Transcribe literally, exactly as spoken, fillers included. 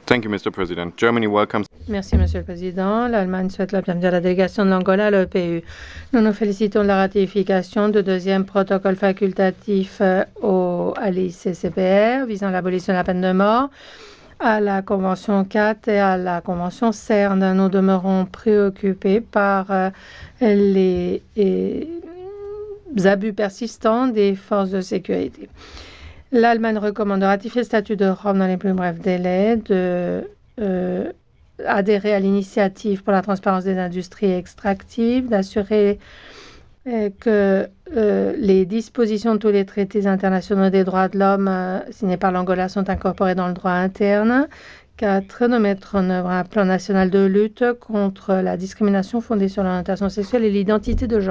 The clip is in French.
Thank you, Mister President. Germany welcomes. Merci, Monsieur le Président. L'Allemagne souhaite la bienvenue à la délégation de l'Angola à l'E P U. Nous nous félicitons de la ratification du deuxième protocole facultatif euh, au, à l'I C C P R visant l'abolition de la peine de mort, à la Convention quatre et à la Convention CERN. Nous demeurons préoccupés par euh, les, les abus persistants des forces de sécurité. L'Allemagne recommande de ratifier le statut de Rome dans les plus brefs délais, de euh, adhérer à l'initiative pour la transparence des industries extractives, d'assurer euh, que euh, les dispositions de tous les traités internationaux des droits de l'homme euh, signés par l'Angola sont incorporées dans le droit interne. quatre. De mettre en œuvre un plan national de lutte contre la discrimination fondée sur l'orientation sexuelle et l'identité de genre.